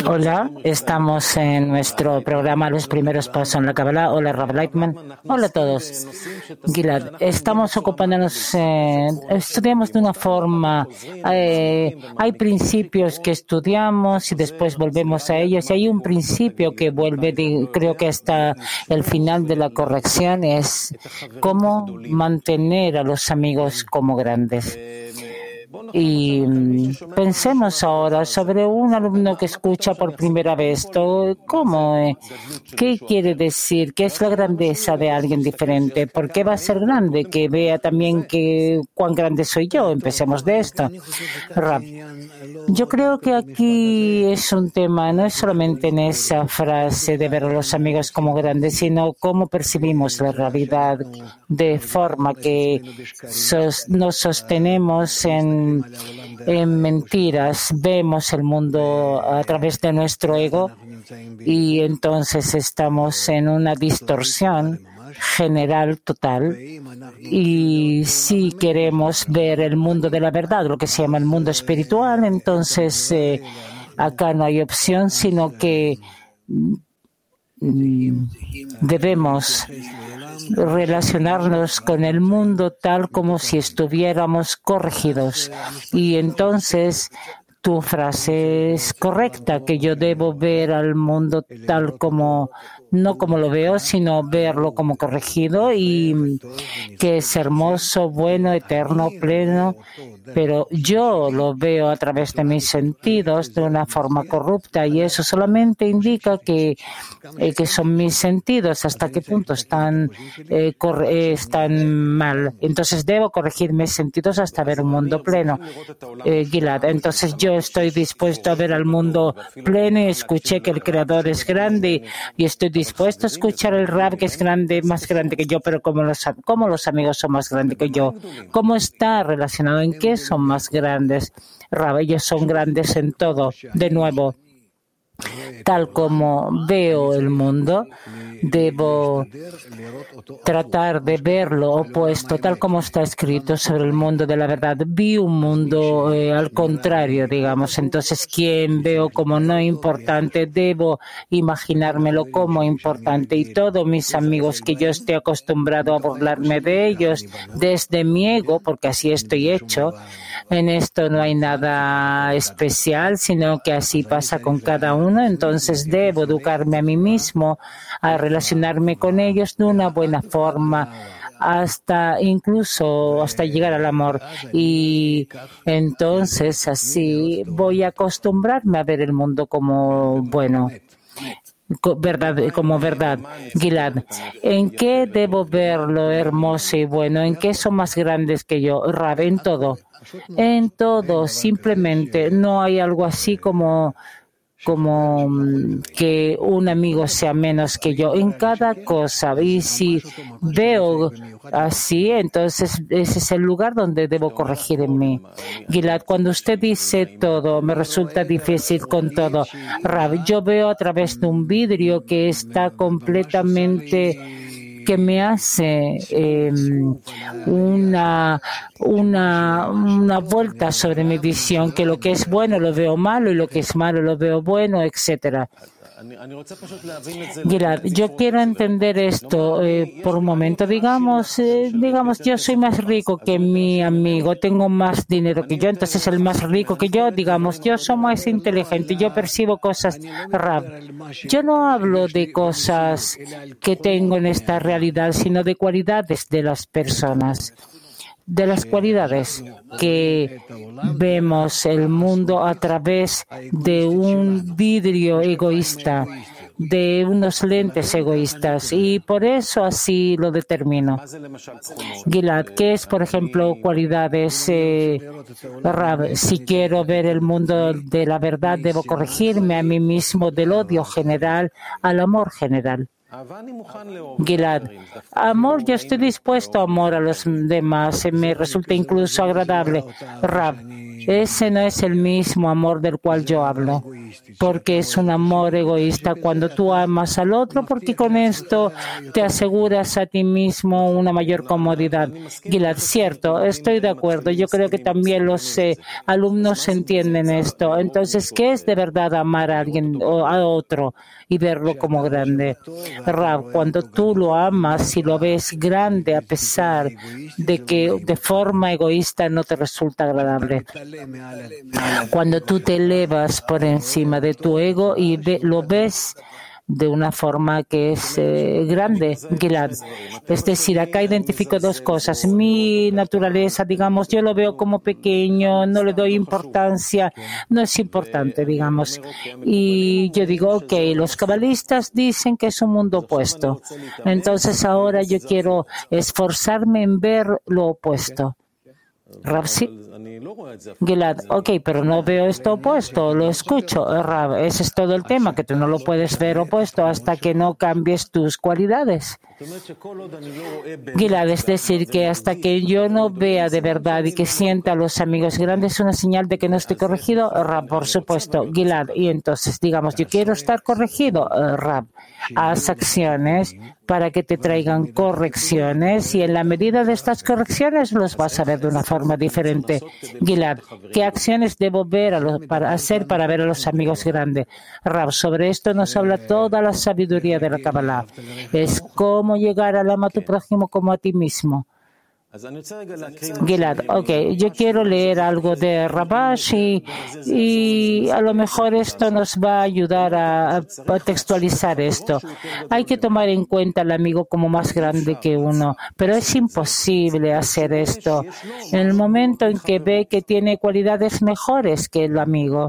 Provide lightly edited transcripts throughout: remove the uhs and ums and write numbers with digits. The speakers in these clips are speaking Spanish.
Hola, estamos en nuestro programa Los Primeros Pasos en la Kabbalah. Hola, Rav Leitman. Hola a todos. Gilad, estamos ocupándonos, estudiamos de una forma, hay principios que estudiamos y después volvemos a ellos. Y hay un principio que vuelve, creo que hasta el final de la corrección, es cómo mantener a los amigos como grandes. Y pensemos ahora sobre un alumno que escucha por primera vez. ¿Cómo? ¿Qué quiere decir? ¿Qué es la grandeza de alguien diferente? ¿Por qué va a ser grande? Que vea también cuán grande soy yo. Empecemos de esto. Rab, yo creo que aquí es un tema, no es solamente en esa frase de ver a los amigos como grandes, sino cómo percibimos la realidad de forma que nos sostenemos en mentiras, vemos el mundo a través de nuestro ego y entonces estamos en una distorsión general total. Y si queremos ver el mundo de la verdad, lo que se llama el mundo espiritual, entonces acá no hay opción, sino que debemos relacionarnos con el mundo tal como si estuviéramos corregidos. Y entonces tu frase es correcta, que yo debo ver al mundo tal como, no como lo veo, sino verlo como corregido y que es hermoso, bueno, eterno, pleno. Pero yo lo veo a través de mis sentidos de una forma corrupta y eso solamente indica que son mis sentidos, hasta qué punto están mal. Entonces debo corregir mis sentidos hasta ver un mundo pleno. Gilad, entonces yo estoy dispuesto a ver al mundo pleno y escuché que el Creador es grande y estoy dispuesto a escuchar el Rab que es grande, más grande que yo, pero como los amigos son más grandes que yo, ¿cómo está relacionado? ¿En qué son más grandes? Rab, ellos son grandes en todo. De nuevo, tal como veo el mundo, debo tratar de ver lo opuesto, tal como está escrito sobre el mundo de la verdad. Vi un mundo al contrario, digamos. Entonces, quien veo como no importante, debo imaginármelo como importante. Y todos mis amigos que yo estoy acostumbrado a burlarme de ellos desde mi ego, porque así estoy hecho, en esto no hay nada especial, sino que así pasa con cada uno. Entonces debo educarme a mí mismo, a relacionarme con ellos de una buena forma, incluso hasta llegar al amor. Y entonces así voy a acostumbrarme a ver el mundo como bueno. Como verdad. Gilad, ¿en qué debo ver lo hermoso y bueno? ¿En qué son más grandes que yo? Rab, en todo. En todo, simplemente no hay algo así como que un amigo sea menos que yo en cada cosa. Y si veo así, entonces ese es el lugar donde debo corregir en mí. Gilad, cuando usted dice todo, me resulta difícil con todo. Rab, yo veo a través de un vidrio que está completamente, que me hace una vuelta sobre mi visión, que lo que es bueno lo veo malo y lo que es malo lo veo bueno, etcétera. Gilad, yo quiero entender esto por un momento. Digamos, yo soy más rico que mi amigo, tengo más dinero que yo, entonces el más rico que yo, digamos, yo soy más inteligente, yo percibo cosas. Rab, yo no hablo de cosas que tengo en esta realidad, sino de cualidades de las personas. De las cualidades que vemos el mundo a través de un vidrio egoísta, de unos lentes egoístas, y por eso así lo determino. Gilad, ¿qué es, por ejemplo, cualidades? Rab, si quiero ver el mundo de la verdad, debo corregirme a mí mismo del odio general al amor general. Gilad, amor, yo estoy dispuesto a amor a los demás, me resulta incluso agradable. Rab, Ese no es el mismo amor del cual yo hablo, porque es un amor egoísta cuando tú amas al otro, porque con esto te aseguras a ti mismo una mayor comodidad. Gilad, cierto, estoy de acuerdo. Yo creo que también los alumnos entienden esto. Entonces, ¿qué es de verdad amar a alguien o a otro y verlo como grande? Rav, cuando tú lo amas y lo ves grande a pesar de que de forma egoísta no te resulta agradable. Cuando tú te elevas por encima de tu ego y lo ves de una forma que es grande, Gilad. Es decir, acá identifico dos cosas. Mi naturaleza, digamos, yo lo veo como pequeño, no le doy importancia, no es importante, digamos. Y yo digo, ok, los cabalistas dicen que es un mundo opuesto. Entonces ahora yo quiero esforzarme en ver lo opuesto. Rav, sí. Gilad, ok, pero no veo esto opuesto, lo escucho. Rav, ese es todo el tema, que tú no lo puedes ver opuesto hasta que no cambies tus cualidades. Gilad, es decir, que hasta que yo no vea de verdad y que sienta a los amigos grandes, es una señal de que no estoy corregido. Rav, por supuesto. Gilad, y entonces, digamos, yo quiero estar corregido. Rav, haz acciones para que te traigan correcciones y en la medida de estas correcciones los vas a ver de una forma diferente. Gilad, ¿qué acciones debo ver para hacer para ver a los amigos grandes? Rav, sobre esto nos habla toda la sabiduría de la Kabbalah. Es cómo llegar al ama a tu prójimo como a ti mismo. Gilad, ok, yo quiero leer algo de Rabash y a lo mejor esto nos va a ayudar a textualizar esto. Hay que tomar en cuenta al amigo como más grande que uno, pero es imposible hacer esto en el momento en que ve que tiene cualidades mejores que el amigo.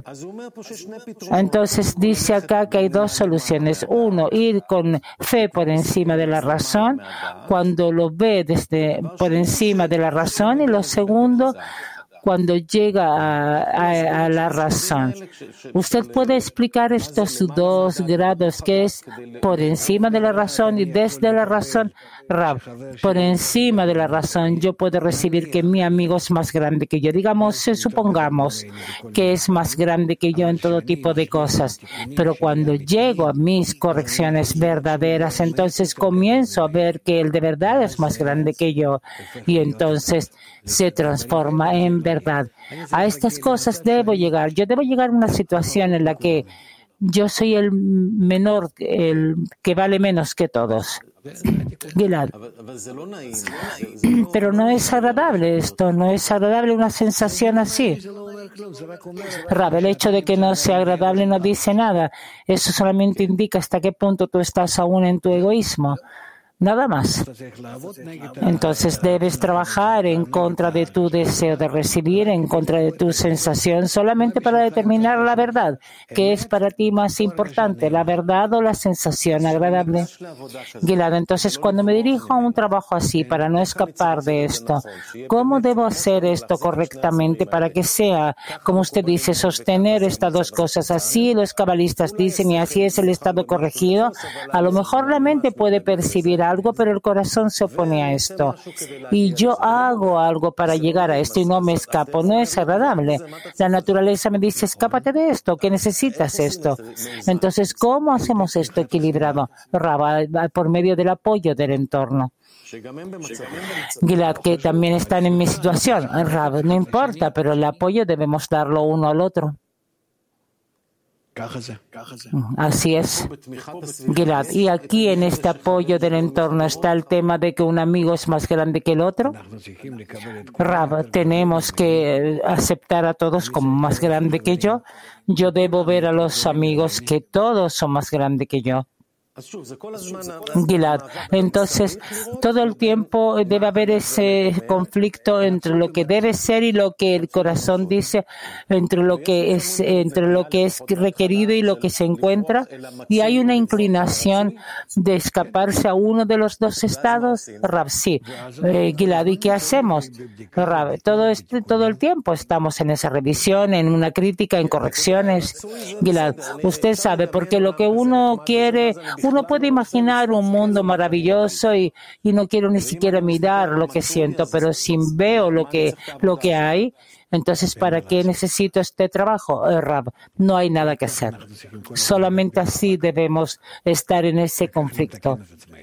Entonces dice acá que hay dos soluciones. Uno, ir con fe por encima de la razón, cuando lo ve desde por encima de la razón, y lo segundo, cuando llega a la razón. ¿Usted puede explicar estos dos grados, que es por encima de la razón y desde la razón? Rav, por encima de la razón yo puedo recibir que mi amigo es más grande que yo. Digamos, supongamos que es más grande que yo en todo tipo de cosas, pero cuando llego a mis correcciones verdaderas, entonces comienzo a ver que él de verdad es más grande que yo y entonces se transforma en verdad. A estas cosas debo llegar. Yo debo llegar a una situación en la que yo soy el menor, el que vale menos que todos. Gilad, pero no es agradable esto, no es agradable una sensación así. Rav, el hecho de que no sea agradable no dice nada. Eso solamente indica hasta qué punto tú estás aún en tu egoísmo. Nada más. Entonces debes trabajar en contra de tu deseo de recibir, en contra de tu sensación, solamente para determinar la verdad. ¿Qué es para ti más importante, la verdad o la sensación agradable? Gilad, entonces cuando me dirijo a un trabajo así, para no escapar de esto, ¿cómo debo hacer esto correctamente para que sea, como usted dice, sostener estas dos cosas? Así los cabalistas dicen y así es el estado corregido. A lo mejor la mente puede percibir algo, pero el corazón se opone a esto. Y yo hago algo para llegar a esto y no me escapo. No es agradable. La naturaleza me dice, escápate de esto, que necesitas esto. Entonces, ¿cómo hacemos esto equilibrado? Rav, por medio del apoyo del entorno. Gilad, que también están en mi situación. Rav, no importa, pero el apoyo debemos darlo uno al otro. Así es, Gilad. Y aquí en este apoyo del entorno está el tema de que un amigo es más grande que el otro. Rav, tenemos que aceptar a todos como más grande que yo. Yo debo ver a los amigos que todos son más grandes que yo. Gilad, entonces todo el tiempo debe haber ese conflicto entre lo que debe ser y lo que el corazón dice, entre lo que es requerido y lo que se encuentra, y hay una inclinación de escaparse a uno de los dos estados. Rav, sí. Gilad, ¿y qué hacemos? Rav, todo el tiempo estamos en esa revisión, en una crítica, en correcciones. Gilad, usted sabe, porque lo que uno quiere, uno puede imaginar un mundo maravilloso y no quiero ni siquiera mirar lo que siento, pero si veo lo que hay, entonces, ¿para qué necesito este trabajo? Rab, no hay nada que hacer. Solamente así debemos estar en ese conflicto.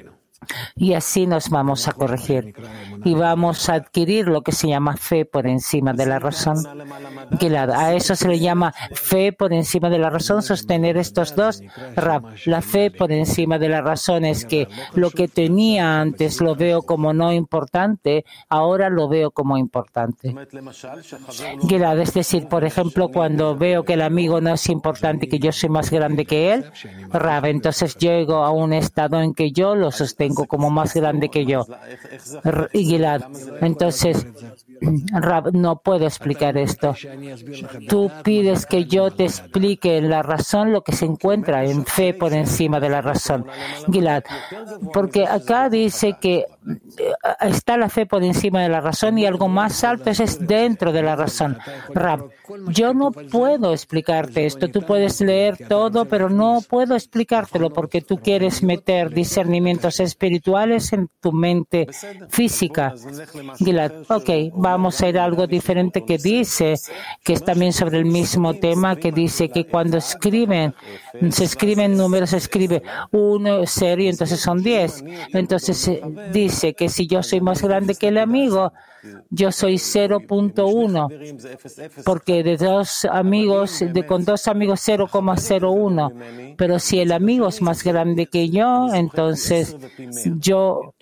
Y así nos vamos a corregir y vamos a adquirir lo que se llama fe por encima de la razón. Gilad, a eso se le llama fe por encima de la razón, sostener estos dos. Rab, la fe por encima de la razón es que lo que tenía antes lo veo como no importante, ahora lo veo como importante. Gilad, es decir, por ejemplo, cuando veo que el amigo no es importante y que yo soy más grande que él, Rab, entonces llego a un estado en que yo lo sostengo como más grande que yo. Y Gilad, entonces, Rab, no puedo explicar esto. Tú pides que yo te explique en la razón lo que se encuentra en fe por encima de la razón. Gilad, porque acá dice que está la fe por encima de la razón y algo más alto es dentro de la razón. Rab, yo no puedo explicarte esto. Tú puedes leer todo, pero no puedo explicártelo porque tú quieres meter discernimientos espirituales en tu mente física. Gilad, vamos a ir a algo diferente que dice, que es también sobre el mismo tema, que dice que cuando se escriben números, se escribe 1, 0 y entonces son 10. Entonces dice que si yo soy más grande que el amigo, yo soy 0.1, porque con dos amigos 0,01. Pero si el amigo es más grande que yo, entonces yo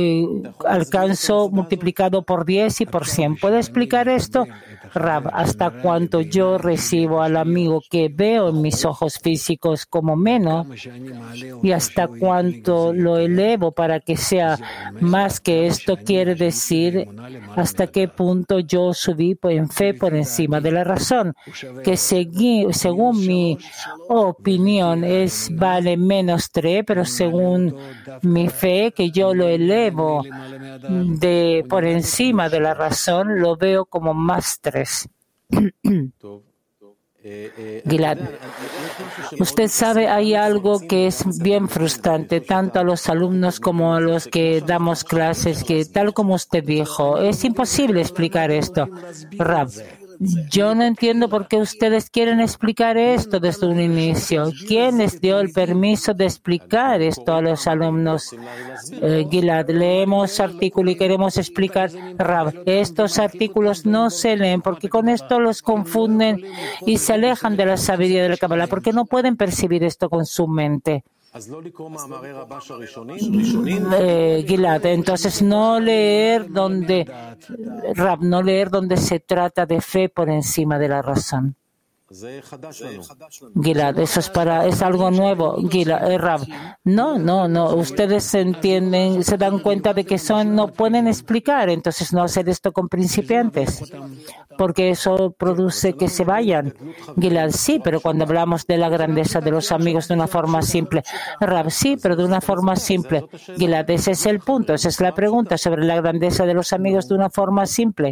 alcanzo multiplicado por 10 y por 100. ¿Puede explicar esto? Rab, hasta cuánto yo recibo al amigo que veo en mis ojos físicos como menos y hasta cuánto lo elevo para que sea más que esto, quiere decir hasta qué punto yo subí en fe por encima de la razón, que según mi opinión vale menos 3, pero según mi fe, que yo lo elevo por encima de la razón, lo veo como más 3. Gilad, usted sabe, hay algo que es bien frustrante, tanto a los alumnos como a los que damos clases, que tal como usted dijo, es imposible explicar esto. Rab, yo no entiendo por qué ustedes quieren explicar esto desde un inicio. ¿Quién les dio el permiso de explicar esto a los alumnos? Gilad, leemos artículos y queremos explicar. Rab, estos artículos no se leen porque con esto los confunden y se alejan de la sabiduría de la Kabbalah porque no pueden percibir esto con su mente. Gilad, entonces no leer donde se trata de fe por encima de la razón. Gilad, eso es algo nuevo. Gilad, Rab, no. Ustedes entienden, se dan cuenta de que no pueden explicar, entonces no hacer esto con principiantes, porque eso produce que se vayan. Gilad, sí, pero cuando hablamos de la grandeza de los amigos de una forma simple. Rab, sí, pero de una forma simple. Gilad, ese es el punto, esa es la pregunta sobre la grandeza de los amigos de una forma simple.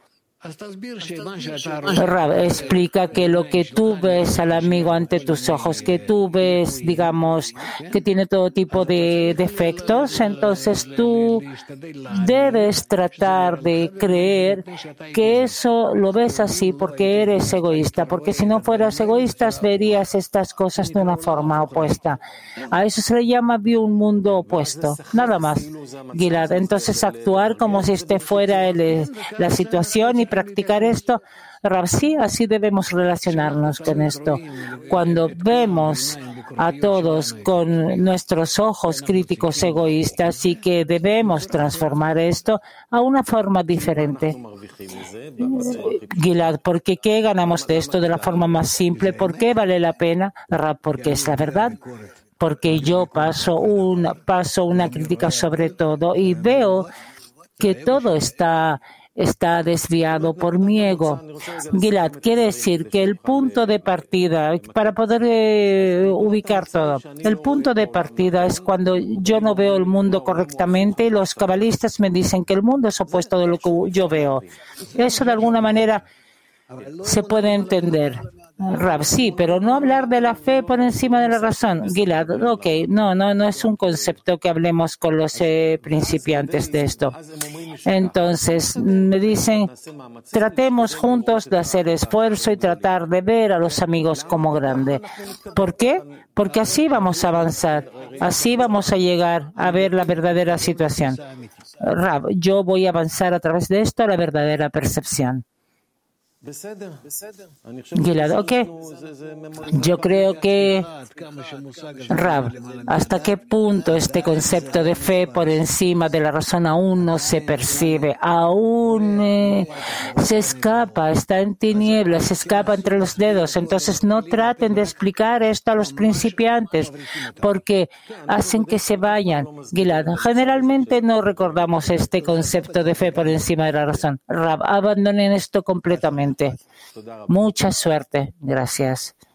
Rab, explica que lo que tú ves al amigo ante tus ojos, que tú ves, digamos, que tiene todo tipo de defectos, entonces tú debes tratar de creer que eso lo ves así porque eres egoísta, porque si no fueras egoísta verías estas cosas de una forma opuesta. A eso se le llama un mundo opuesto, nada más. Gilad, entonces actuar como si este fuera la situación y practicar esto. Rab, sí, así debemos relacionarnos con esto. Cuando vemos a todos con nuestros ojos críticos egoístas y que debemos transformar esto a una forma diferente. Gilad, ¿por qué ganamos de esto de la forma más simple? ¿Por qué vale la pena? Rab, porque es la verdad. Porque yo paso una crítica sobre todo y veo que todo está desviado por mi ego. Gilad, quiere decir que el punto de partida, para poder ubicar todo, el punto de partida es cuando yo no veo el mundo correctamente y los cabalistas me dicen que el mundo es opuesto de lo que yo veo. Eso de alguna manera se puede entender. Rab, sí, pero no hablar de la fe por encima de la razón. Gilad, no es un concepto que hablemos con los principiantes de esto. Entonces, me dicen, tratemos juntos de hacer esfuerzo y tratar de ver a los amigos como grande. ¿Por qué? Porque así vamos a avanzar, así vamos a llegar a ver la verdadera situación. Rab, yo voy a avanzar a través de esto a la verdadera percepción. Gilad, yo creo que, Rab, ¿hasta qué punto este concepto de fe por encima de la razón aún no se percibe? Aún se escapa, está en tinieblas, se escapa entre los dedos. Entonces no traten de explicar esto a los principiantes porque hacen que se vayan. Gilad, generalmente no recordamos este concepto de fe por encima de la razón. Rab, abandonen esto completamente. Mucha suerte. Gracias.